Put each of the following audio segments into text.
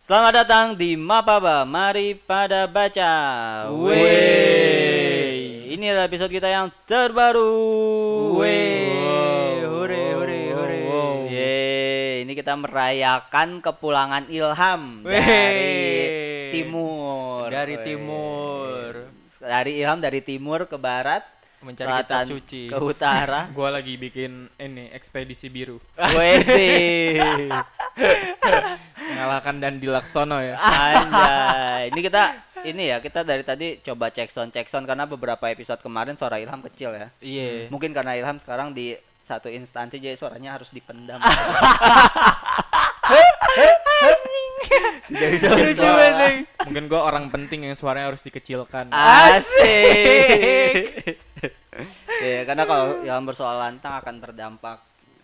Selamat datang di Mapaba, mari pada baca. Wey. Ini adalah episode kita yang terbaru. Wey. Hore, hore, hore. Yeay, ini kita merayakan kepulangan Ilham Wey. dari timur. Dari Wey. timur. Dari Ilham dari timur ke barat, Mencari selatan kitab suci. ke utara. Gua lagi bikin ini ekspedisi biru. Wede. Mengalahkan Dandi Laksono ya. Anjay. Ini kita dari tadi coba cek sound karena beberapa episode kemarin suara Ilham kecil ya. Iya. Mungkin karena Ilham sekarang di satu instansi jadi suaranya harus dipendam. Tidak bisa Mungkin bersuara. Mungkin gua orang penting yang suaranya harus dikecilkan. Asik. Ya, karena kalau Ilham bersoal lantang akan berdampak.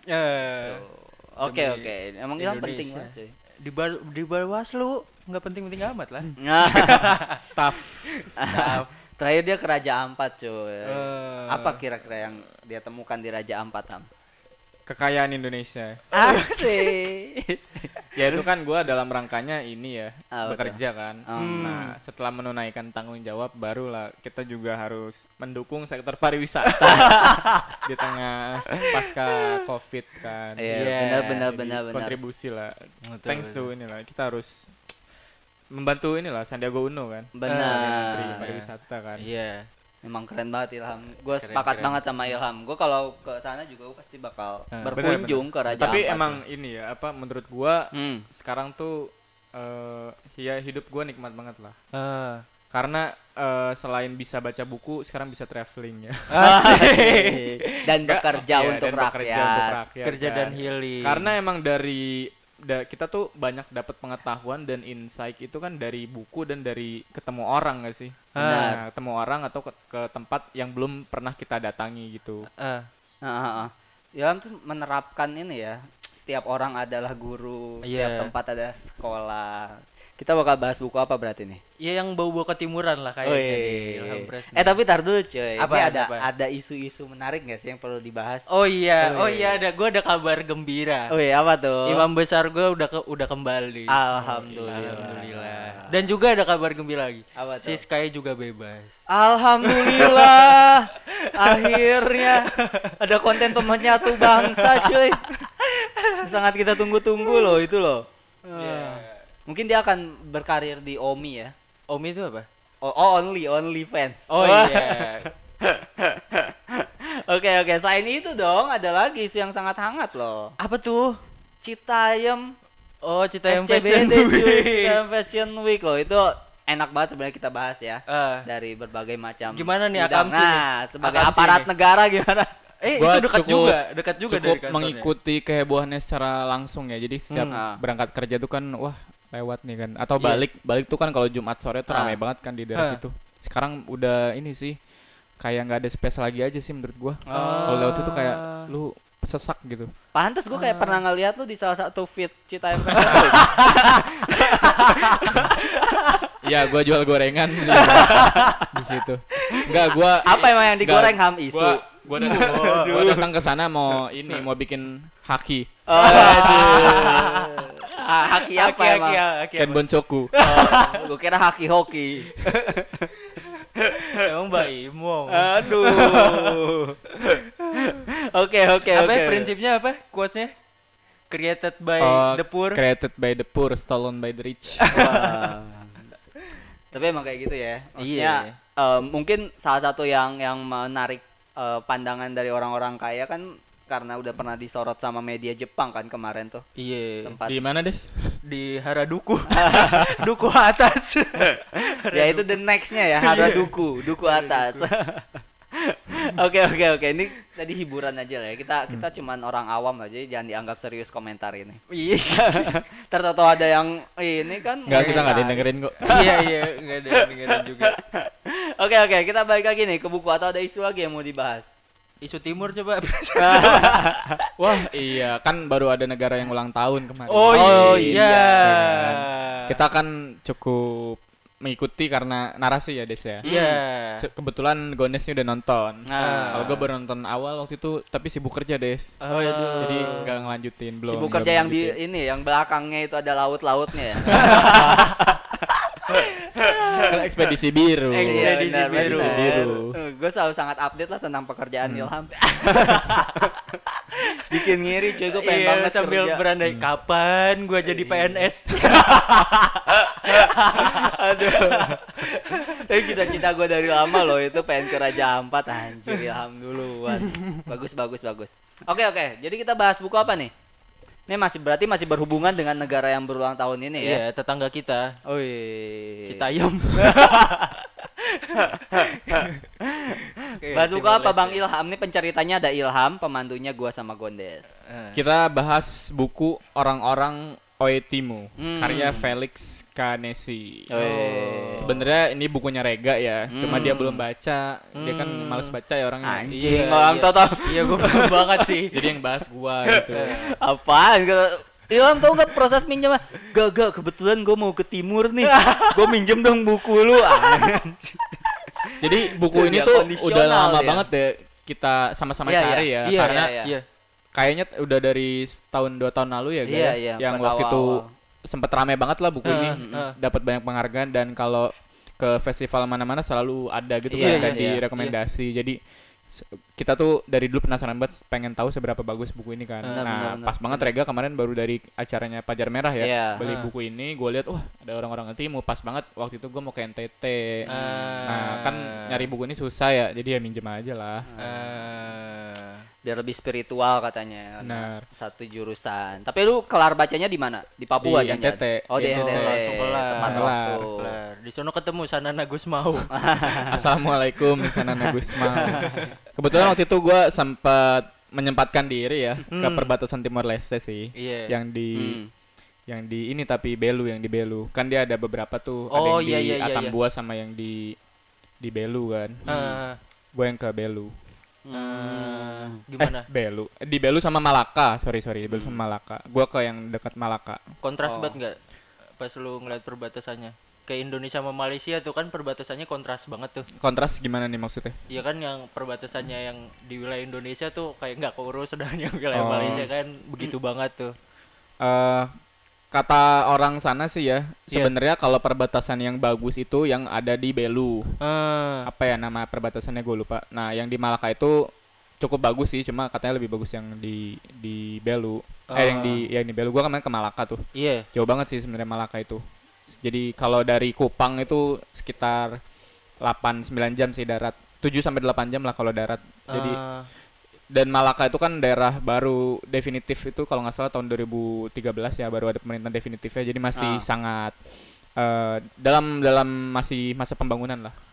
Oke. Emang Ilham penting Indonesia. banget, cuy. Di Bawaslu nggak penting-penting amat lah. Nah, Staff. terakhir dia ke Raja Ampat, cuy. Eh. Apa kira-kira yang dia temukan di Raja Ampat, Ham? Kekayaan Indonesia. Asik. Ya itu kan gua dalam rangkanya ini ya, Ah, bekerja kan. Hmm. Nah, setelah menunaikan tanggung jawab barulah kita juga harus mendukung sektor pariwisata di tengah pasca Covid kan. Iya, Yeah, benar. Kontribusi lah. Betul, Thanks betul. to inilah kita harus membantu inilah Sandiaga Uno kan. Benar. Menteri pariwisata kan. Iya. Memang keren banget Ilham. Gue Keren, sepakat keren. banget sama Ilham. Gue kalau ke sana juga gue pasti bakal Nah, berkunjung ke Raja Tapi Ampat. emang ini ya apa menurut gua Hmm. sekarang tuh ya hidup gua nikmat banget lah. Eh. Karena selain bisa baca buku, sekarang bisa traveling ya. Asik. Dan Enggak, bekerja iya, untuk dan bekerja rakyat. untuk rakyat, Kerja kan. dan healing. Karena emang dari kita tuh banyak dapat pengetahuan dan insight itu kan dari buku dan dari ketemu orang gak sih? Benar. Nah, ketemu orang atau ke tempat yang belum pernah kita datangi gitu. Ilham tuh menerapkan ini ya. Setiap orang adalah guru, setiap Iya. tempat ada sekolah. Kita bakal bahas buku apa berarti nih? Ya yang bau-bau ketimuran lah kayaknya nih. Ilham Presno. Tapi tar dulu cuy. Apa, Ini apa? ada isu-isu menarik gak sih yang perlu dibahas? Oh iya, Wih. gue ada kabar gembira. Apa tuh? Imam besar gue udah kembali. Alhamdulillah. Dan juga ada kabar gembira lagi. Apa tuh? Si Sky juga bebas. Alhamdulillah. Akhirnya ada konten pemenyatu bangsa cuy. Sangat kita tunggu-tunggu loh itu loh. Iya. Mungkin dia akan berkarir di OMI ya. Omi itu apa? Only fans. Oh iya. Oke. Selain itu dong, ada lagi isu yang sangat hangat loh. Apa tuh? Citayam Oh, Citayam Fashion SCBD, cuy. Week. Citayam Fashion Week loh. Itu enak banget sebenarnya kita bahas ya. Dari berbagai macam Gimana nih bidang. Akamsi nih? Nah, sebagai Akamsi aparat nih. negara gimana? Gua Itu dekat juga dari cukup kantornya. mengikuti kehebohannya secara langsung ya. Jadi setiap Hmm. berangkat kerja tuh kan wah lewat nih kan. Atau Iya. balik tuh kan kalau Jumat sore tuh ramai Ah. banget kan di daerah situ. Sekarang udah ini sih kayak nggak ada space lagi aja sih menurut gua. Kalau lewat situ kayak lu sesak gitu. Pantes gue kayak pernah ngeliat lu di salah satu feed Citayam Fashion Week. Iya, gua jual gorengan sih di situ. Enggak, gua Apa emang yang digoreng Ham isu? Gua datang ke sana mau bikin haki. Haki apa emang? Ken Bonchoku. Gue kira haki hoki. Emang Mbak Imong. Aduh. Oke. Prinsipnya apa? Quotes-nya? Created by the poor. Created by the poor, stolen by the rich. Wah. Tapi emang kayak gitu ya. Maksudnya mungkin salah satu yang menarik pandangan dari orang-orang kaya kan karena udah pernah disorot sama media Jepang kan kemarin tuh. Iya. Sempat. Di mana, Des? Di Haraduku. Duku atas. Ya itu the next-nya ya, Haraduku, duku atas. Oke. Ini tadi hiburan aja lah ya. Kita cuman orang awam aja, jangan dianggap serius komentar ini. Iya. Tertawa ada yang ini kan. Enggak, kita enggak ada yang dengerin kok. Iya, enggak ada yang dengerin juga. Oke, kita balik lagi nih ke buku atau ada isu lagi yang mau dibahas? Isu timur coba. Wah, iya, kan baru ada negara yang ulang tahun kemarin. Oh iya. iya. Kita kan cukup mengikuti karena narasi ya Des ya. Iya. Kebetulan Gondes udah nonton. Nah. Kalau gue baru nonton awal waktu itu tapi sibuk kerja Des. Oh, aduh. Jadi nggak ngelanjutin belum. Sibuk nggak kerja yang di ngelanjutin. ini, yang belakangnya itu ada laut-lautnya ya. Kan ekspedisi biru. Ekspedisi Iya, benar, biru. benar. Biru. Gue selalu sangat update lah tentang pekerjaan Ilham. Bikin ngiri cuy, gue pengen Iya, banget sambil kerja. berandai kapan gua jadi PNS. Aduh. Tapi cita-cita gue dari lama loh itu pengen ke Raja Ampat, anjir Ilham duluan. Bagus. Oke. Jadi kita bahas buku apa nih? Ini berarti masih berhubungan dengan negara yang berulang tahun ini ya. Iya, tetangga kita. Oh iya. Citayam. Bahas buku apa Bang Ilham? Ini penceritanya ada Ilham, pemandunya gua sama Gondes. Kita bahas buku Orang-orang Oetimo, karya Felix Canesi. Sebenarnya ini bukunya Rega ya, cuma dia belum baca. Dia kan males baca ya orangnya. Anjing, orang tau. Iya, gua paham banget sih. Jadi yang bahas gua gitu. Apaan? Ilham tau gak proses minjem? Gak, kebetulan gue mau ke timur nih. Gue minjem dong buku lu. Jadi buku ini Ya, tuh kondisional udah lama ya. banget deh kita sama-sama Iya, cari ya, Iya, karena iya. kayaknya udah dari tahun 2 tahun lalu ya, Iya, Ga? iya, Yang pas waktu itu awal-awal. sempet rame banget lah buku ini, Heeh. dapat banyak penghargaan dan kalau ke festival mana-mana selalu ada gitu Iya, kan, dan iya, direkomendasi. Jadi kita tuh dari dulu penasaran banget pengen tahu seberapa bagus buku ini kan. Benar, Pas banget Rega kemarin baru dari acaranya Pajar Merah ya, Iya. beli buku ini, gue lihat wah ada orang-orang Timo, pas banget waktu itu gue mau ke NTT. Nah kan nyari buku ini susah ya, jadi ya minjem aja lah. Biar lebih spiritual katanya. Benar. Satu jurusan. Tapi lu kelar bacanya di mana? Di Papua Di jangan-jangan? NTT. Oh di Gitu. NTT. Langsung kelar. Tepat Kelar. waktu. Kelar. Di sono ketemu Sanana Gusmau. Assalamualaikum Sanana Gusma. Kebetulan waktu itu gue sempat menyempatkan diri ya ke perbatasan Timor Leste sih. Iya. Yang di ini tapi yang di Belu. Kan dia ada beberapa tuh, ada Oh, yang di iya. Atambua sama yang di Belu kan. Gue yang ke Belu. Gimana? Belu. Di Belu sama Malaka. Sorry, Belu sama Malaka. Gue ke yang dekat Malaka. Kontras banget nggak pas lu ngeliat perbatasannya? Kayak Indonesia sama Malaysia tuh kan perbatasannya kontras banget tuh. Kontras gimana nih maksudnya? Iya kan yang perbatasannya yang di wilayah Indonesia tuh kayak nggak keurus, sedangkan yang wilayah Oh. Malaysia kan begitu banget tuh. Kata orang sana sih ya, Iya. sebenarnya kalau perbatasan yang bagus itu yang ada di Belu. Apa ya nama perbatasannya gue lupa. Nah, yang di Malaka itu cukup bagus sih, cuma katanya lebih bagus yang di Belu. Yang di Belu, gua kemarin ke Malaka tuh. Iya. Jauh banget sih sebenarnya Malaka itu. Jadi kalau dari Kupang itu sekitar 8-9 jam sih darat. 7 sampai 8 jam lah kalau darat. Jadi dan Malaka itu kan daerah baru definitif itu kalau nggak salah tahun 2013 ya, baru ada pemerintahan definitifnya, jadi masih sangat dalam masih masa pembangunan lah.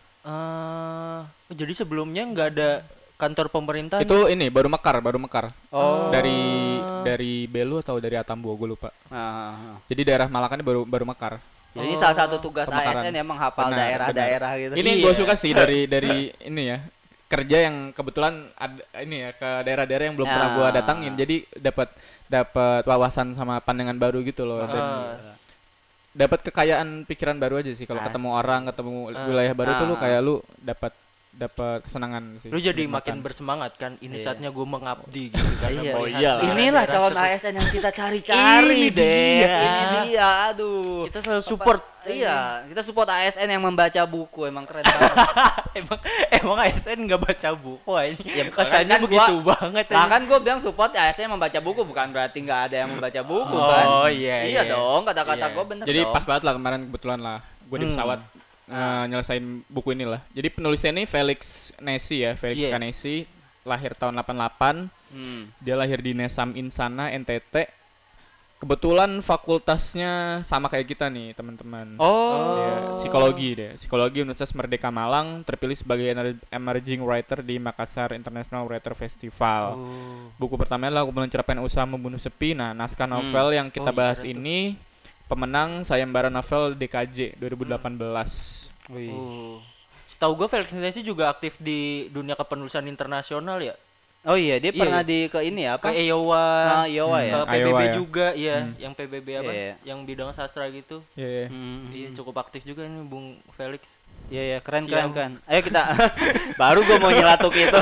Jadi sebelumnya nggak ada kantor pemerintah? Itu ini baru mekar. Oh. Dari Belu atau dari Atambua gue lupa. Ah. Jadi daerah Malaka ini baru mekar. Jadi salah satu tugas Pemekaran. ASN emang hafal Benar, daerah-daerah gitu. Ini Iya. gue suka sih dari ini ya, kerja yang kebetulan ada ini ya, ke daerah-daerah yang belum pernah gue datangin, jadi dapat wawasan sama pandangan baru gitu loh, dan dapat kekayaan pikiran baru aja sih kalau ketemu orang, ketemu wilayah baru tuh lu kayak lu dapat kesenangan sih. Lu jadi kenikmatan. makin bersemangat kan, ini Iya. saatnya gue mengabdi gitu kan. Iya. Oh iyalah. Inilah calon ASN yang kita cari-cari Ini deh. dia. Ini dia. Aduh. Kita selalu support. Iya, kita support ASN yang membaca buku, emang keren banget. emang ASN nggak baca buku aja. Ya, Kesannya kan begitu gua- banget Nah aja. kan gue bilang support ASN yang membaca buku, bukan berarti nggak ada yang membaca buku Oh, kan. iya, Iya iya. dong, kata-kata Iya. gue bener Jadi dong. pas banget lah kemarin kebetulan lah gue di pesawat nyelesain buku ini lah. Jadi penulisnya ini Felix Nesi ya, Felix Iya. Canesi, lahir tahun 88. Dia lahir di Nesam Insana, NTT. Kebetulan fakultasnya sama kayak kita nih, teman-teman. Dia psikologi Universitas Merdeka Malang, terpilih sebagai emerging writer di Makassar International Writer Festival. Buku pertamanya adalah Kumpulan Cerpen Usaha Membunuh Sepi. Nah, naskah novel yang kita iya, bahas keren tuh. ini pemenang sayembara novel DKJ 2018. Setahu gue Felix Nesi juga aktif di dunia kepenulisan internasional ya. Oh iya, dia Iya, pernah iya. ke ini ya, apa? Ke Iowa, Iowa ya. ke PBB Iowa ya. juga, iya, yang PBB apa? Iya. Yang bidang sastra gitu. Iya, iya. Iya, cukup aktif juga ini Bung Felix. Iya ya, keren Siap. keren. Ayo kita baru gue mau nyelatuk itu.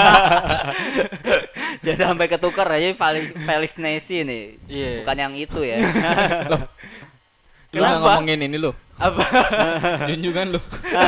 Jadi sampai ketukar aja Felix Nesi nih. Iya. Bukan yang itu ya. Loh. Lu nggak Kenapa? ngomongin ini lu. Apa? Junjungan lu.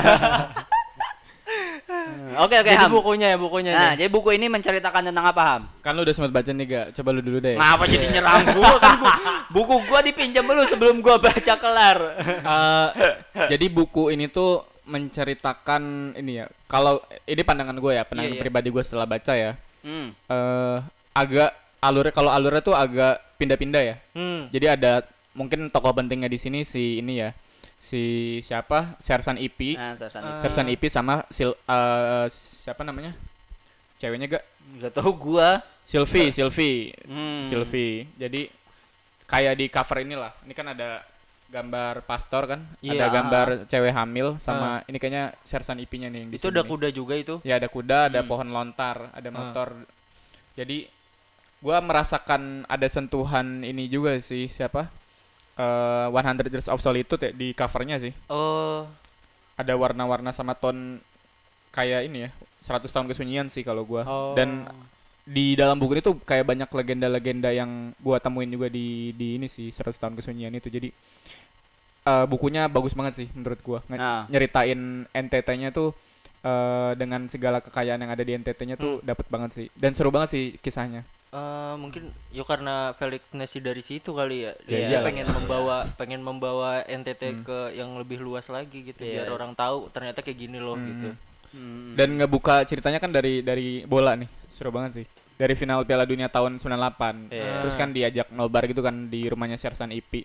Oke Jadi Ham. bukunya Nah, nih. jadi buku ini menceritakan tentang apa, Ham? Kan lu udah sempat baca nih, Gak? Coba lu dulu deh. Ngapa jadi nyerang gua kan buku gua dipinjam dulu sebelum gua baca kelar. Jadi buku ini tuh menceritakan ini ya. Kalau ini pandangan gue ya, pandangan Iya. pribadi gue setelah baca ya. Hmm. Agak alurnya tuh agak pindah-pindah ya. Hmm. Jadi ada mungkin tokoh pentingnya di sini si ini ya. Si siapa? Sersan Ipi. Nah, Sersan itu. Sersan Ipi sama siapa namanya? Ceweknya gak? Enggak tahu gua. Sylvie. Hmm. Sylvie. Jadi kayak di cover inilah. Ini kan ada gambar pastor kan? Iya. Ada gambar cewek hamil sama ini kayaknya Sersan Ipinya nih yang di Itu sini ada nih. kuda juga itu. Ya ada kuda, ada pohon lontar, ada motor. Jadi gua merasakan ada sentuhan ini juga sih, siapa? 100 Years of Solitude ya, di covernya sih. Oh. Ada warna-warna sama ton kayak ini ya, 100 tahun kesunyian sih kalau gua. Oh. Dan di dalam buku itu kayak banyak legenda-legenda yang gua temuin juga di ini sih, 100 tahun kesunyian itu. Jadi bukunya bagus banget sih menurut gua. Nyeritain NTT-nya tuh dengan segala kekayaan yang ada di NTT-nya tuh dapet banget sih. Dan seru banget sih kisahnya. Mungkin ya karena Felix Nesi dari situ kali ya. Ya, Dia pengen membawa NTT ke yang lebih luas lagi gitu, biar orang tahu ternyata kayak gini loh gitu. Dan ngebuka ceritanya kan dari bola nih. Seru banget sih. Dari final Piala Dunia tahun 98. Terus kan diajak nobar gitu kan di rumahnya Sersan Ipi.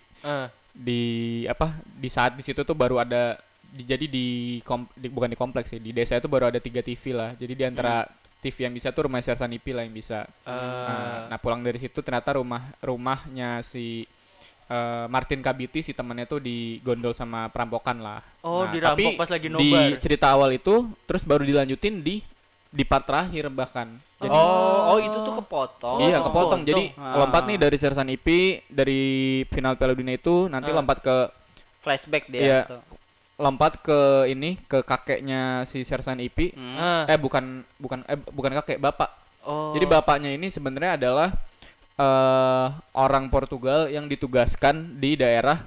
Di saat di situ tuh baru ada bukan di kompleks sih, di desa itu baru ada 3 TV lah. Jadi di antara TV yang bisa tuh rumah Sersan Ipi lah yang bisa. Nah pulang dari situ ternyata rumahnya si Martin Kabiti si temannya tuh digondol sama perampokan lah. Oh, nah, dirampok tapi pas lagi di nobar. cerita awal itu terus baru dilanjutin di part terakhir bahkan. Jadi itu tuh kepotong. iya tuh kepotong. kepotong. Jadi lompat nih dari Sersan Ipi dari final Piala Dunia itu nanti lompat ke Flashback dia. Iya. Tuh. lompat ke kakeknya si Sersan Ipi. Bukan kakek, bapak. Oh. Jadi bapaknya ini sebenarnya adalah orang Portugal yang ditugaskan di daerah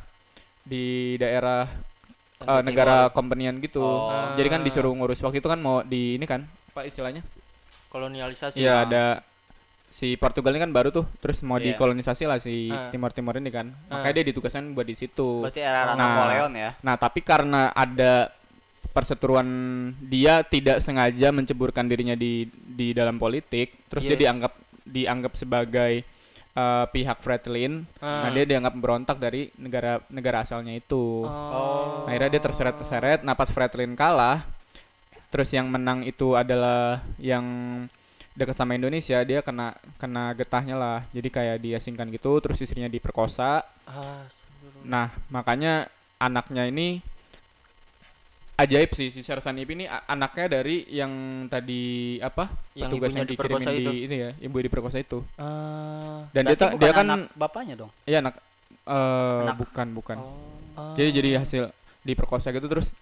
negara kompenian gitu. Jadi kan disuruh ngurus waktu itu kan mau di ini kan apa istilahnya? Kolonialisasi. Iya, ada si Portugal ini kan baru tuh, terus mau Iya. dikolonisasi lah si Timor ini kan. Makanya dia ditugaskan buat di situ. Berarti era Napoleon ya. Nah, tapi karena ada perseteruan, dia tidak sengaja menceburkan dirinya di dalam politik, terus dia dianggap sebagai pihak Fretilin. Nah, dia dianggap berontak dari negara asalnya itu. Akhirnya dia terseret. Nah, pas Fretilin kalah, terus yang menang itu adalah yang dekat sama Indonesia, dia kena getahnya lah. Jadi kayak diasingkan gitu, terus istrinya diperkosa. Nah, makanya anaknya ini ajaib sih, si Sersan Ipi ini anaknya dari yang tadi yang petugas ibunya diperkosa itu. ini ya, ibu diperkosa itu. Dan Berarti dia bukan kan anak bapaknya dong. iya bukan. Jadi hasil diperkosa gitu, terus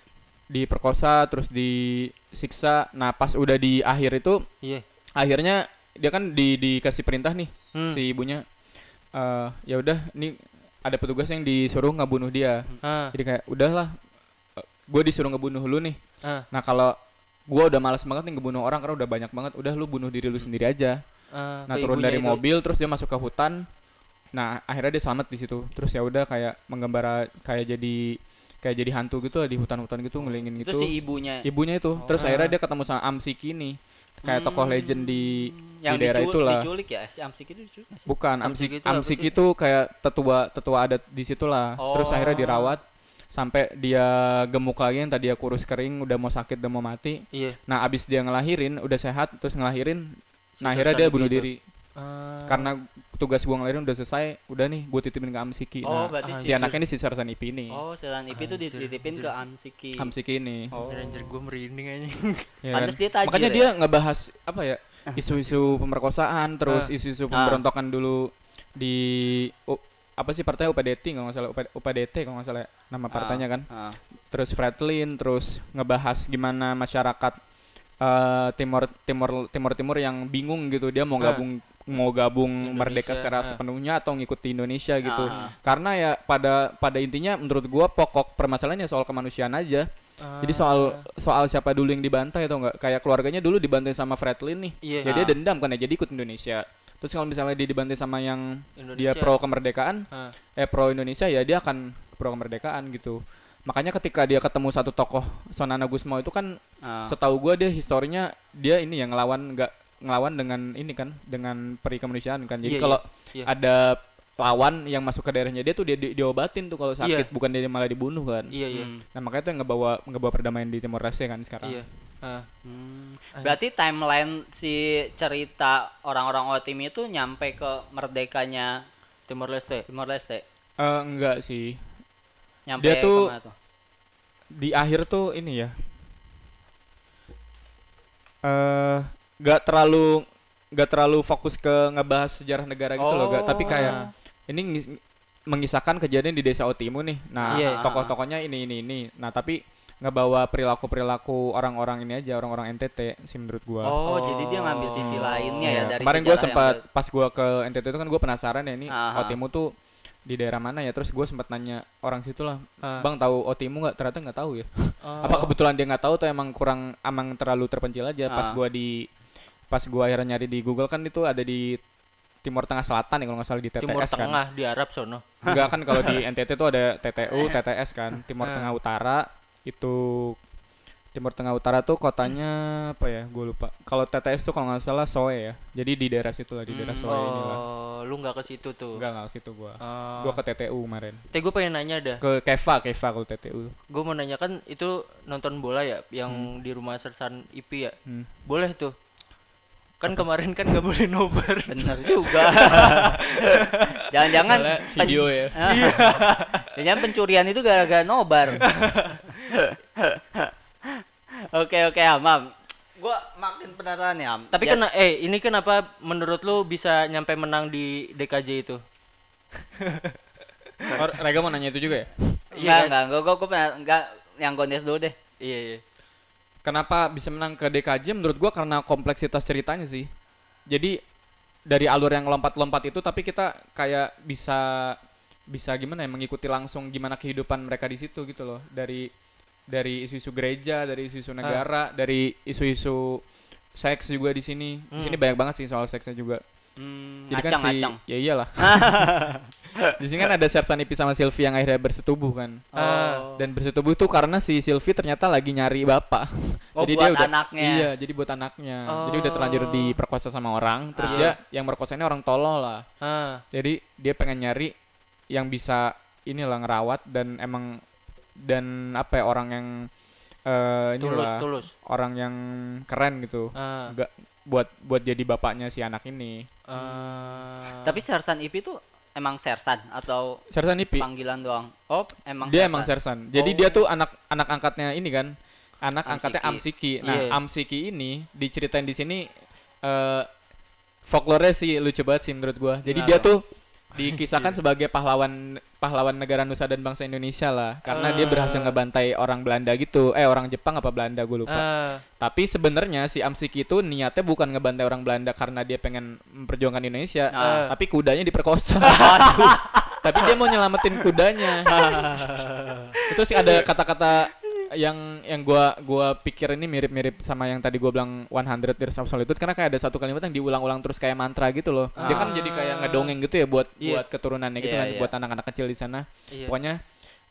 disiksa. Nah, pas udah di akhir itu akhirnya dia kan dikasih perintah nih si ibunya, ya udah nih ada petugas yang disuruh ngebunuh dia. Jadi kayak udahlah, gue disuruh ngebunuh lu nih. Nah, kalau gue udah malas banget nih ngebunuh orang karena udah banyak banget, udah lu bunuh diri lu sendiri aja. Nah, turun dari mobil terus dia masuk ke hutan. Nah, akhirnya dia selamat di situ. Terus ya udah kayak menggembara kayak jadi hantu gitu lah di hutan-hutan gitu, ngelingin gitu. Itu si ibunya. Ibunya itu. Terus akhirnya dia ketemu sama Amsiki nih. Kayak tokoh legend di daerah itulah. Diculik ya? Si Amsiki itu diculik nggak sih? Bukan, Amsiki Amsiki itu kayak tetua adat di situlah. Terus akhirnya dirawat sampai dia gemuk lagi, yang tadi dia kurus kering, udah mau sakit, udah mau mati. Nah, abis dia ngelahirin, udah sehat, terus ngelahirin. Nah, akhirnya dia bunuh diri. Karena tugas gue ngelahirin udah selesai, udah nih gue titipin ke Amsiki. Berarti si anaknya ini si Sersan IP nih. Sersan IP itu dititipin ke Amsiki. Amsiki ini. Anjir gue merinding aja. Ya Pantes kan? dia tajir. Makanya dia ngebahas apa ya? Isu-isu pemerkosaan, terus isu-isu pemberontakan dulu di apa sih partainya UPDT kalau nggak salah, UPDT kalau nggak salah nama partainya kan. Terus Fredlin, terus ngebahas gimana masyarakat Timur yang bingung gitu, dia mau gabung merdeka secara sepenuhnya atau ngikuti Indonesia gitu. Karena ya pada intinya menurut gua pokok permasalahannya soal kemanusiaan aja. Jadi soal siapa dulu yang dibantai atau enggak, kayak keluarganya dulu dibantai sama Fredlin nih. Ya dia dendam kan ya, jadi ikut Indonesia. Terus kalau misalnya dia dibantai sama yang Indonesia, dia pro kemerdekaan, pro Indonesia, ya dia akan pro kemerdekaan gitu. Makanya ketika dia ketemu satu tokoh Sonana Gusmao itu kan setahu gua dia historinya dia ini yang ngelawan dengan ini kan, dengan peri kemanusiaan kan. Jadi kalau ada lawan yang masuk ke daerahnya dia tuh diobatin tuh kalau sakit, bukan dia malah dibunuh kan. Nah makanya itu yang ngebawa perdamaian di Timor Leste kan sekarang. Berarti timeline si cerita orang-orang Otim itu nyampe ke merdekanya Timor Leste. Enggak sih. Nyampe dia tuh, tuh di akhir tuh ini ya. Gak terlalu fokus ke ngebahas sejarah negara gitu loh, tapi kayak ini mengisahkan kejadian di desa Otimu nih. Nah, tokoh-tokohnya ini. Nah, tapi ngebawa perilaku orang-orang ini aja, orang-orang NTT sih menurut gua. Jadi dia ngambil sisi lainnya ya dari kemarin gua sempat pas gua ke NTT itu kan gua penasaran ya, ini Otimu tuh di daerah mana ya, terus gue sempat nanya orang situ lah, bang tahu Otimu nggak? Ternyata nggak tahu ya. Apa kebetulan dia nggak tahu atau emang terlalu terpencil aja. Pas gue akhirnya nyari di Google kan itu ada di Timur Tengah Selatan ya kalau nggak salah, di TTS Timur kan. Tengah di Arab sono. Enggak kan, kalau di NTT itu ada TTU, TTS kan. Timur Tengah Utara itu, Timur Tengah Utara tuh kotanya apa ya? Gue lupa. Kalau TTS tuh kalau nggak salah Soe ya. Jadi di daerah situ lah, di daerah Soe ini lah. Lu nggak ke situ tuh? Nggak ke situ gua. Gua ke TTU kemarin. Gue pengen nanya dah. Ke Keva kalau TTU. Gue mau nanya kan itu nonton bola ya, yang di rumah Sersan IP ya. Boleh tuh. Kan kemarin kan nggak boleh nobar. Bener juga. Jangan-jangan video ya. Jangan pencurian itu gara-gara nobar. Oke, Mam. Gua makin penasaran ya, Am. Tapi ini kenapa menurut lu bisa nyampe menang di DKJ itu? Rega mau nanya itu juga ya? Enggak. Gua yang Gondes dulu deh. Iya. Kenapa bisa menang ke DKJ? Menurut gua karena kompleksitas ceritanya sih. Jadi dari alur yang lompat-lompat itu, tapi kita kayak bisa gimana ya, mengikuti langsung gimana kehidupan mereka di situ gitu loh. Dari isu-isu gereja, dari isu-isu negara, dari isu-isu seks juga di sini. Di sini banyak banget sih soal seksnya juga. Jadi ngacang. Ya iyalah. Di sini kan ada Sersan IP sama Sylvie yang akhirnya bersetubuh kan. Dan bersetubuh tuh karena si Sylvie ternyata lagi nyari bapak. Jadi buat dia anaknya. Iya, jadi buat anaknya. Jadi udah terlanjur diperkosa sama orang, terus dia yang merkosanya orang tolol lah. Jadi dia pengen nyari yang bisa inilah ngerawat dan apa ya, orang yang tulus. Orang yang keren gitu. Enggak buat jadi bapaknya si anak ini. Tapi Sersan IP itu emang Sersan atau Sersan IP panggilan doang? Emang dia Sersan. emang Sersan. Jadi dia tuh anak angkatnya ini kan. Anak angkatnya Amsiki. Nah, Amsiki ini diceritain di sini folklore sih lucu banget sih menurut gua. Jadi dia tuh dikisahkan sebagai pahlawan negara Nusa dan bangsa Indonesia lah, karena dia berhasil ngebantai orang Belanda gitu, orang Jepang apa Belanda gue lupa. Tapi sebenarnya si Amsiki itu niatnya bukan ngebantai orang Belanda karena dia pengen memperjuangkan Indonesia, tapi kudanya diperkosa. Tapi dia mau nyelamatin kudanya. Itu sih ada kata-kata yang gua pikir ini mirip-mirip sama yang tadi gua bilang 100 Years of Solitude, karena kayak ada satu kalimat yang diulang-ulang terus kayak mantra gitu loh. Dia kan jadi kayak ngedongeng gitu ya buat keturunannya gitu kan, buat anak-anak kecil di sana. Pokoknya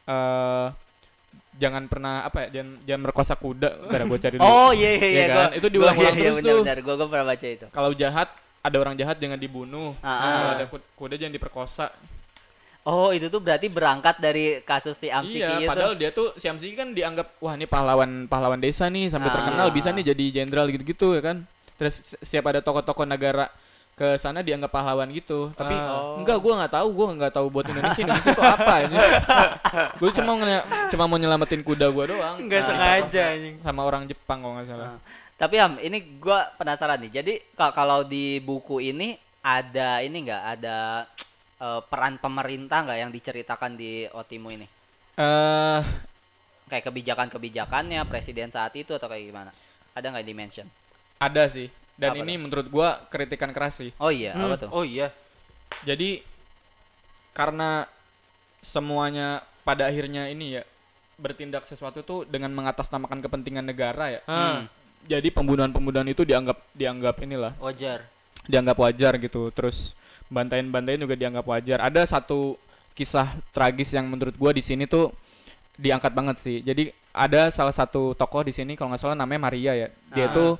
jangan pernah jangan merkosa kuda, gara gua cari dulu. Iya kan? Itu diulang-ulang terus tuh. Benar, gua pernah baca itu. Kalau ada orang jahat jangan dibunuh. Kalau ada kuda jangan diperkosa. Itu tuh berarti berangkat dari kasus si Amsiki itu. Iya, padahal dia tuh si Amsiki kan dianggap wah ini pahlawan desa nih, sampai terkenal bisa nih jadi jenderal gitu-gitu ya kan. Terus setiap ada tokoh-tokoh negara ke sana dianggap pahlawan gitu. Tapi enggak, gue nggak tahu buat Indonesia itu apa ini. Gue cuma mau nyelamatin kuda gue doang. Enggak sengaja anjing. Sama orang Jepang kalau nggak salah. Tapi Ham, ini gue penasaran nih. Jadi kalau di buku ini ada ini nggak, ada peran pemerintah nggak yang diceritakan di Otimo ini? Kayak kebijakan-kebijakannya presiden saat itu atau kayak gimana? Ada nggak di-mention? Ada sih. Dan Apa ini menurut gua kritikan keras sih. Oh iya, apa tuh? Oh iya. Jadi karena semuanya pada akhirnya ini ya bertindak sesuatu tuh dengan mengatasnamakan kepentingan negara ya. Jadi pembunuhan itu dianggap inilah Wajar. Dianggap wajar gitu. Terus bantain juga dianggap wajar. Ada satu kisah tragis yang menurut gua di sini tuh diangkat banget sih. Jadi ada salah satu tokoh di sini kalau nggak salah namanya Maria ya. Dia tuh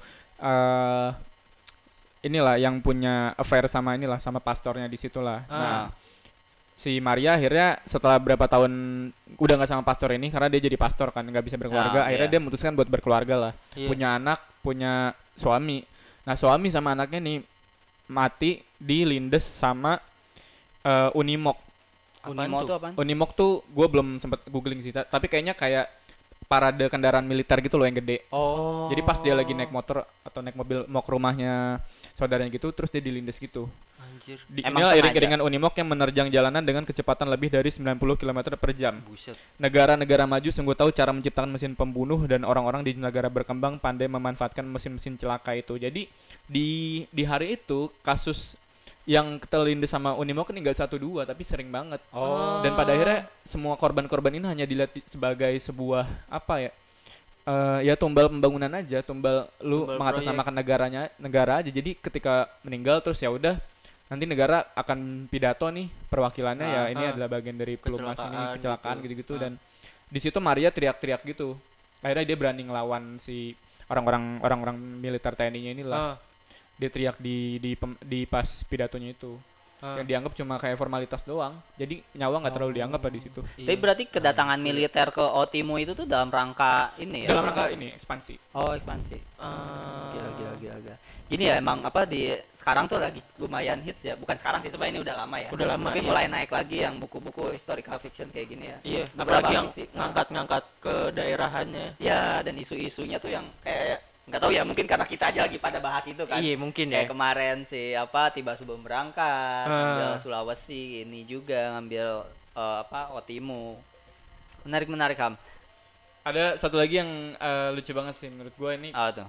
inilah yang punya affair sama pastornya di situlah. Nah, si Maria akhirnya setelah berapa tahun udah nggak sama pastor ini karena dia jadi pastor kan, nggak bisa berkeluarga. Akhirnya dia memutuskan buat berkeluarga lah. Punya anak, punya suami. Nah, suami sama anaknya nih mati dilindes sama Unimog. Unimog tuh apaan? Unimog tuh gue belum sempet googling sih, tapi kayaknya kayak parade kendaraan militer gitu loh yang gede. Jadi pas dia lagi naik motor atau naik mobil mau ke rumahnya saudaranya gitu, terus dia dilindes gitu. Anjir. Inilah iring-iringan Unimog yang menerjang jalanan dengan kecepatan lebih dari 90 km per jam. Buset. Negara-negara maju sungguh tahu cara menciptakan mesin pembunuh dan orang-orang di negara berkembang pandai memanfaatkan mesin-mesin celaka itu. Jadi di hari itu kasus yang terlindas sama Unimog kan nggak 1-2 tapi sering banget. Dan pada akhirnya semua korban-korban ini hanya dilihat sebagai sebuah apa ya? Ya tumbal pembangunan aja, tumbal mengatasnamakan negara aja. Jadi ketika meninggal terus ya udah nanti negara akan pidato nih perwakilannya ya ini adalah bagian dari pelumas ini kecelakaan gitu-gitu. Dan di situ Maria teriak-teriak gitu. Akhirnya dia berani ngelawan si orang-orang militer TNI-nya inilah. Dia teriak di pas pidatonya itu. Yang dianggap cuma kayak formalitas doang. Jadi nyawa nggak terlalu dianggap lah di situ. Tapi berarti kedatangan militer ke Otimo itu tuh dalam rangka ini ya? Dalam rangka ini ekspansi. Oh, ekspansi. Gila. Gini ya emang apa sekarang tuh lagi lumayan hits ya. Bukan sekarang sih, sebenarnya ini udah lama ya. Udah lama. Tapi mulai naik lagi yang buku-buku historical fiction kayak gini ya. Iya, apalagi yang ngangkat-ngangkat ke daerahannya. Ya, dan isu-isunya tuh yang kayak nggak tahu ya, mungkin karena kita aja lagi pada bahas itu kan. Iya mungkin kayak ya. kemarin Tiba sebelum berangkat ngambil Sulawesi, ini juga ngambil Otimo. Menarik Ham. Ada satu lagi yang lucu banget sih menurut gue ini. Tuh.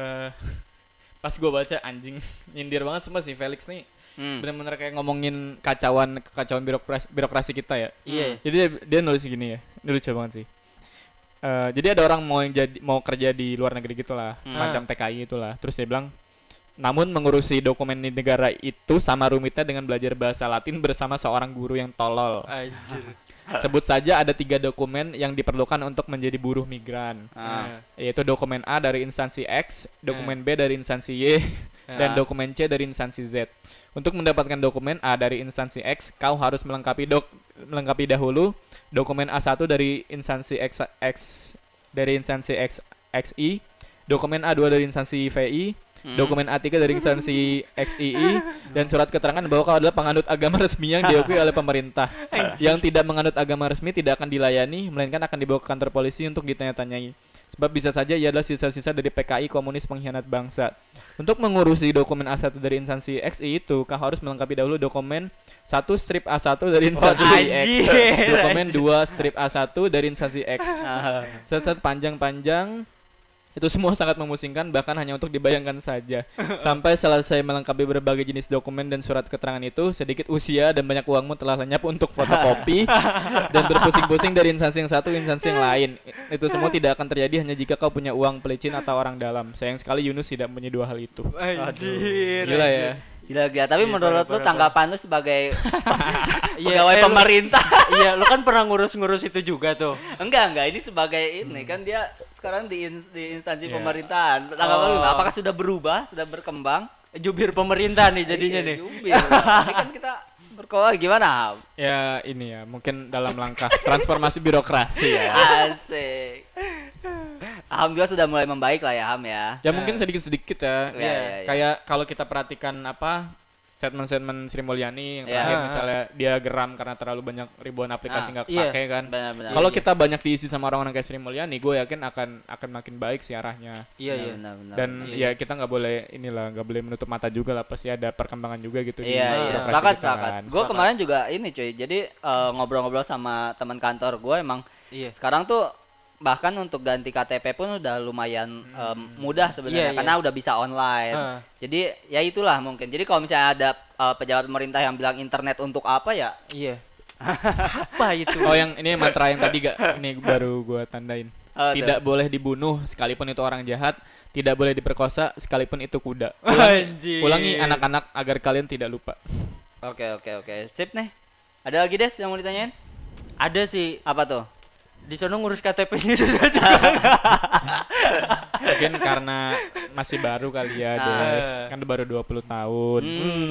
Pas gue baca anjing nyindir banget semua sih Felix nih. Bener-bener kayak ngomongin kekacauan birokrasi kita ya. Iya. Jadi dia nulis gini ya. Ini lucu banget sih. Jadi ada orang mau kerja di luar negeri gitulah, semacam TKI itulah. Terus dia bilang, namun mengurusi dokumen di negara itu sama rumitnya dengan belajar bahasa Latin bersama seorang guru yang tolol. Anjir. Sebut saja ada 3 dokumen yang diperlukan untuk menjadi buruh migran, yaitu dokumen A dari instansi X, dokumen B dari instansi Y, dan dokumen C dari instansi Z. Untuk mendapatkan dokumen A dari instansi X, kau harus melengkapi dahulu dokumen A1 dari instansi XI, dokumen A2 dari instansi VI, dokumen A3 dari instansi XII, dan surat keterangan bahwa kau adalah penganut agama resmi yang diakui oleh pemerintah. Yang tidak menganut agama resmi tidak akan dilayani, melainkan akan dibawa ke kantor polisi untuk ditanya-tanyai. Sebab bisa saja ia adalah sisa-sisa dari PKI komunis pengkhianat bangsa. Untuk mengurusi dokumen A1 dari instansi XI itu, kau harus melengkapi dahulu dokumen 1 strip A1 dari instansi X, dokumen 2 strip A1 dari instansi X. Set panjang-panjang. Itu semua sangat memusingkan, bahkan hanya untuk dibayangkan saja. Sampai selesai melengkapi berbagai jenis dokumen dan surat keterangan itu, sedikit usia dan banyak uangmu telah lenyap untuk fotokopi dan berpusing-pusing dari instansi yang satu instansi yang lain. Itu semua tidak akan terjadi hanya jika kau punya uang pelicin atau orang dalam. Sayang sekali Yunus tidak punya 2 hal itu. Anjir. Gila ya. Gila. Tapi menurut lu tanggapan lu sebagai pegawai pemerintah? Iya, lu kan pernah ngurus itu juga tuh. Enggak, ini sebagai ini kan dia sekarang di instansi pemerintahan. Tanggapan lu apakah sudah berubah, sudah berkembang? Jubir pemerintah nih jadinya nih. Jubir. Ini kan kita berkoal gimana? Ya ini ya, mungkin dalam langkah transformasi birokrasi ya. Asik. Alhamdulillah sudah mulai membaik lah ya Ham ya. Ya mungkin sedikit-sedikit ya. Ya. Kayak kalau kita perhatikan statement Sri Mulyani yang terakhir misalnya dia geram karena terlalu banyak ribuan aplikasi nggak pakai kan. Kalau kita banyak diisi sama orang-orang kayak Sri Mulyani, gue yakin akan makin baik sih arahnya. Iya. Dan ya kita nggak boleh menutup mata juga lah, pasti ada perkembangan juga gitu. Iya. Sepakat. Gue kemarin juga ini cuy, jadi ngobrol-ngobrol sama teman kantor gue emang sekarang tuh bahkan untuk ganti KTP pun udah lumayan mudah sebenarnya karena udah bisa online. Jadi ya itulah mungkin. Jadi kalau misalnya ada pejabat pemerintah yang bilang internet untuk apa ya? Iya. Apa itu? Oh yang ini mantra yang tadi ini baru gua tandain. Tidak boleh dibunuh sekalipun itu orang jahat, tidak boleh diperkosa sekalipun itu kuda. Ulangi anak-anak agar kalian tidak lupa. Oke. Sip nih. Ada lagi Des yang mau ditanyain? Ada sih. Apa tuh? Di sono ngurus KTP-nya susah juga. Mungkin karena masih baru kali ya, Des. Kan baru 20 tahun.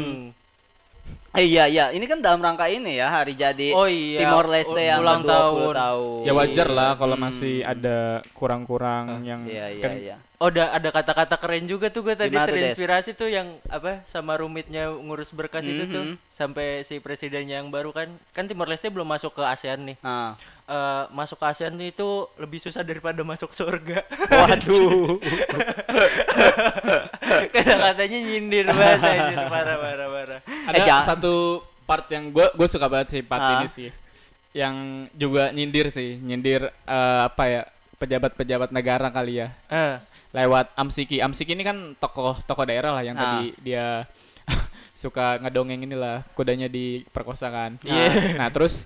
Iya, ini kan dalam rangka ini ya hari jadi Timor Leste yang ulang 20 tahun. Ya wajar lah kalau masih ada kurang-kurang yang Iya. Oh, ada kata-kata keren juga tuh gue tadi Gimana terinspirasi tuh yang apa sama rumitnya ngurus berkas itu tuh sampai si presidennya yang baru kan Timor Leste belum masuk ke ASEAN nih. Masuk ke ASEAN itu lebih susah daripada masuk surga. Waduh. Kata-katanya nyindir banget anjir, parah. Ada satu part yang gue suka banget sih part ini sih. Yang juga nyindir apa ya, pejabat-pejabat negara kali ya. Lewat Amsiki ini kan tokoh daerah lah yang tadi dia suka ngedongeng inilah kudanya diperkosa kan. Nah terus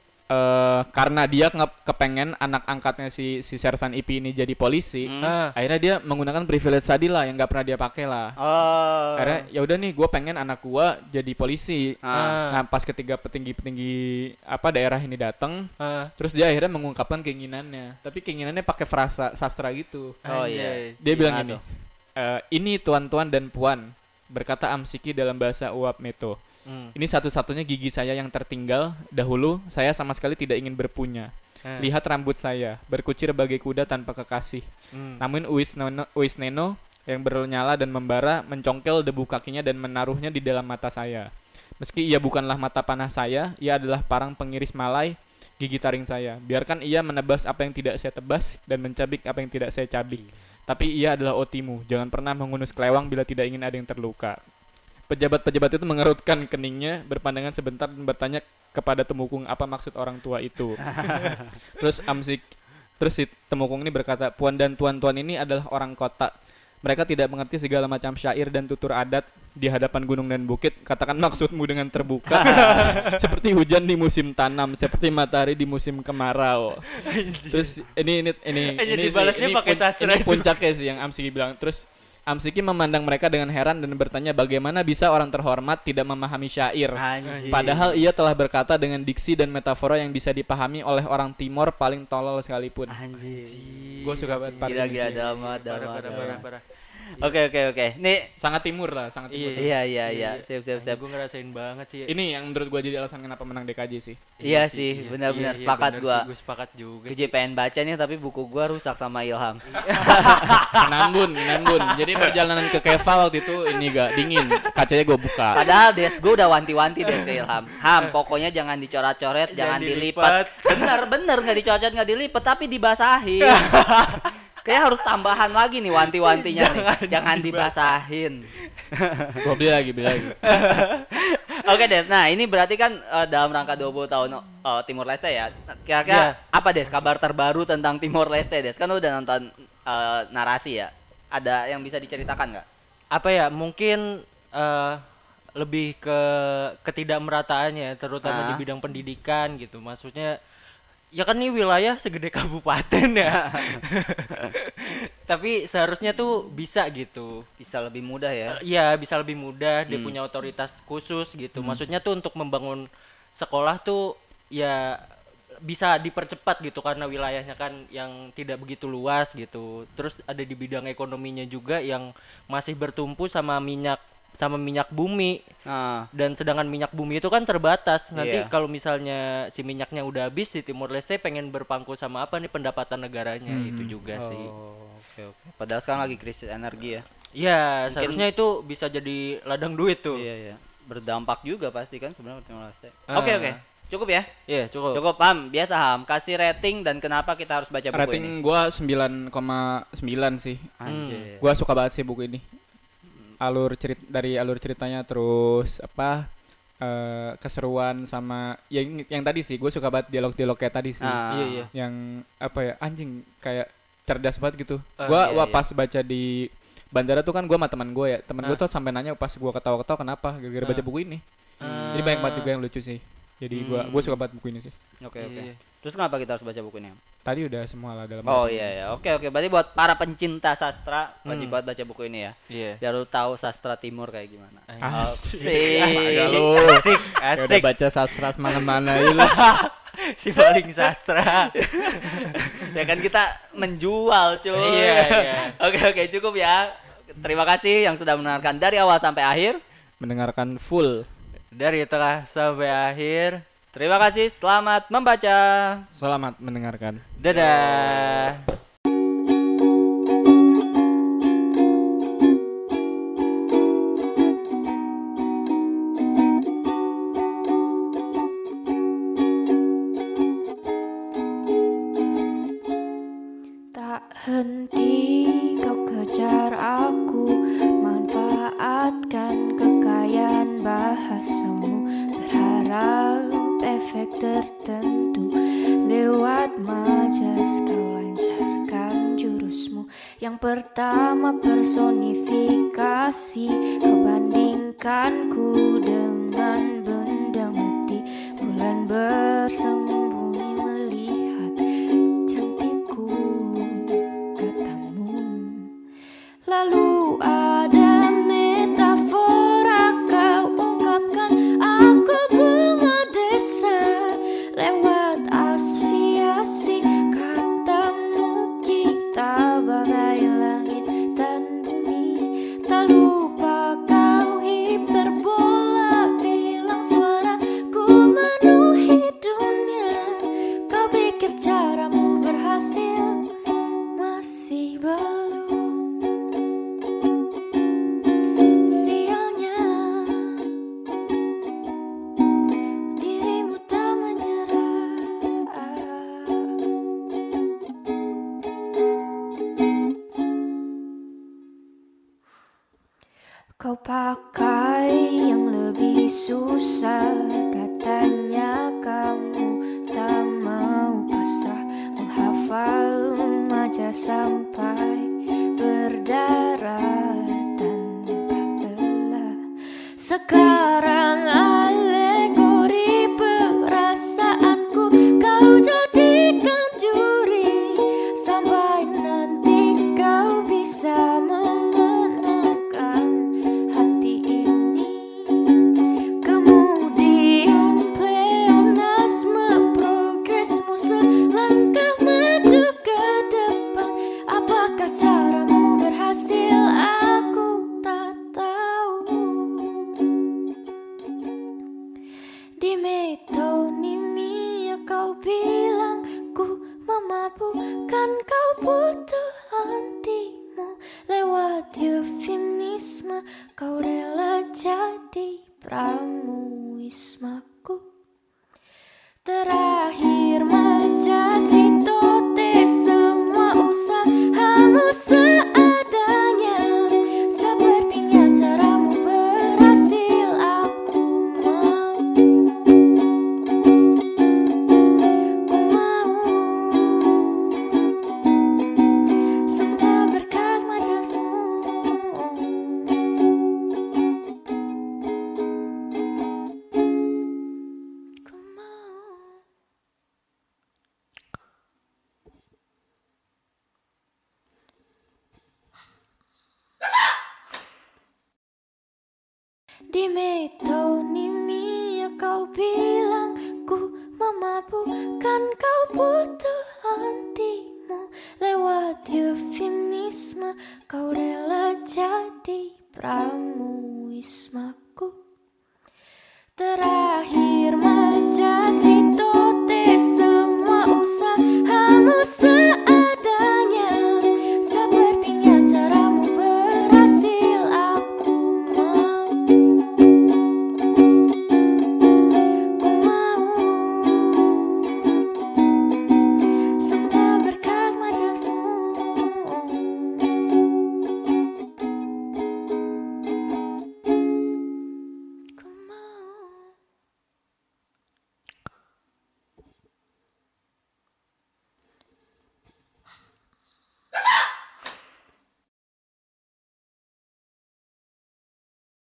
karena dia kepengen anak angkatnya si Sersan IP ini jadi polisi, akhirnya dia menggunakan privilege tadi lah yang nggak pernah dia pakai lah. Akhirnya ya udah nih, gue pengen anak gue jadi polisi. Nah pas ketiga petinggi apa daerah ini datang, terus dia akhirnya mengungkapkan keinginannya, tapi keinginannya pakai frasa sastra gitu. Dia bilang gini, ini tuan-tuan dan puan, berkata Amsiki dalam bahasa uap Meto. Ini satu-satunya gigi saya yang tertinggal. Dahulu saya sama sekali tidak ingin berpunya. Lihat rambut saya, berkucir bagai kuda tanpa kekasih. Namun Uisneno yang bernyala dan membara mencongkel debu kakinya dan menaruhnya di dalam mata saya. Meski ia bukanlah mata panah saya, ia adalah parang pengiris malai gigi taring saya. Biarkan ia menebas apa yang tidak saya tebas dan mencabik apa yang tidak saya cabik. Tapi ia adalah otimu. Jangan pernah mengunus kelewang bila tidak ingin ada yang terluka. Pejabat-pejabat itu mengerutkan keningnya, berpandangan sebentar dan bertanya kepada Temukung apa maksud orang tua itu. Terus si Temukung ini berkata, puan dan tuan-tuan ini adalah orang kota. Mereka tidak mengerti segala macam syair dan tutur adat di hadapan gunung dan bukit. Katakan maksudmu dengan terbuka. Seperti hujan di musim tanam, seperti matahari di musim kemarau. Terus ini dibalasnya pakai sastra ini puncaknya sih yang Amsiki bilang. Terus Amsiki memandang mereka dengan heran dan bertanya bagaimana bisa orang terhormat tidak memahami syair. Padahal ia telah berkata dengan diksi dan metafora yang bisa dipahami oleh orang Timor paling tolol sekalipun. Gue suka banget part ini. Gila, dalam. Oke. Nih sangat timur lah, sangat timur. Iya. Siap. Gue ngerasain banget sih. Ini yang menurut gue jadi alasan kenapa menang DKJ sih. Iya sih, benar-benar sepakat gue. Gue sepakat juga. Gue pengen baca nih tapi buku gue rusak sama Ilham. Nambun. Jadi perjalanan ke Keva waktu itu ini gak dingin, kacanya gue buka. Padahal gue udah wanti-wanti ke Ilham. Pokoknya jangan dicoret-coret, jangan dilipat. Bener nggak dicoret nggak dilipat tapi dibasahin. Kayak harus tambahan lagi nih wanti-wantinya nih. Jangan dibasahin. Gue beli lagi. Oke Des, nah ini berarti kan dalam rangka 20 tahun Timor Leste ya. Kira-kira apa Des kabar terbaru tentang Timor Leste Des? Kan lu udah nonton narasi ya. Ada yang bisa diceritakan nggak? Apa ya, mungkin lebih ke ketidakmerataannya terutama di bidang pendidikan gitu. Maksudnya ya kan ini wilayah segede kabupaten ya. Tapi seharusnya tuh bisa gitu. Bisa lebih mudah ya. Iya, bisa lebih mudah. Dia punya otoritas khusus gitu. Maksudnya tuh untuk membangun sekolah tuh ya bisa dipercepat gitu karena wilayahnya kan yang tidak begitu luas gitu. Terus ada di bidang ekonominya juga yang masih bertumpu sama minyak bumi. Dan sedangkan minyak bumi itu kan terbatas. Nanti kalau misalnya si minyaknya udah habis, si Timor Leste pengen berpangku sama apa nih pendapatan negaranya. Itu juga sih. Oke. Padahal sekarang lagi krisis energi ya. Iya, seharusnya itu bisa jadi ladang duit tuh. Iya. berdampak juga pasti kan sebenarnya Timor Leste. Oke. Cukup ya? Iya, cukup. Cukup, Ham. Biasa Ham, kasih rating dan kenapa kita harus baca buku Rating ini? gua 9,9 sih. Anjir. Gua suka banget sih buku ini. Dari alur ceritanya terus keseruan sama yang tadi sih gue suka banget dialog kayak tadi sih. Iya. Yang apa ya, anjing kayak cerdas banget gitu. Pas baca di bandara tuh kan gue sama teman gue ya. Teman gue tuh sampai nanya pas gue ketawa-ketawa kenapa gara-gara baca buku ini. Jadi banyak banget juga yang lucu sih. Jadi gue suka banget buku ini sih. Oke. Terus kenapa kita harus baca buku ini? Tadi udah semua lah dalam. Oh iya. Oke. Berarti buat para pencinta sastra wajib banget baca buku ini ya. Iya. Biar lu tahu sastra timur kayak gimana. Asik. Asik. Udah baca sastra mana-mana itu. Si paling sastra. Ya kan kita menjual, cuy. Iya. Oke, cukup ya. Terima kasih yang sudah mendengarkan dari awal sampai akhir. Mendengarkan full. Dari tengah sampai akhir. Terima kasih, selamat membaca. Selamat mendengarkan. Dadah. Tak henti kau kejar aku, manfaatkan kekayaan bahasamu, berharap efek tertentu lewat majas kau lancarkan jurusmu. Yang pertama personifikasi, kau bandingkanku dengan benda mati. Bulan bersembunyi melihat cantikku, katamu. Lalu ada metafora, kau ungkapkan aku bunga desa lewat asosiasi katamu. Kita bagai langit dan bumi, tak lupa kau hiperbola, bilang suara ku memenuhi dunia. Kau pikir caramu berhasil, masih belum. Sialnya dirimu tak menyerah. Kau pakai yang lebih susah, katanya kamu tak mau pasrah, menghafal maja sampai berdarah tanpa lelah. Sekarang alegori perasaanku kau jadikan juri, sampai nanti kau bisa memenangkan hati ini. Kemudian pleonasme progresmu selangkah maju ke depan. Apakah caramu berhasil? Aku tak tahu. Di metonimia kau bilang ku memabukkan, kau butuh hentimu. Lewat eufemisme kau rela jadi pramuismaku. Terakhir majas litote, semua usahamu seadanya. Sepertinya caramu berhasil, aku mau. Ku mau semua berkat majasmu. Ku mau. Di metonimia kau bilang ku memabukkan, kau butuh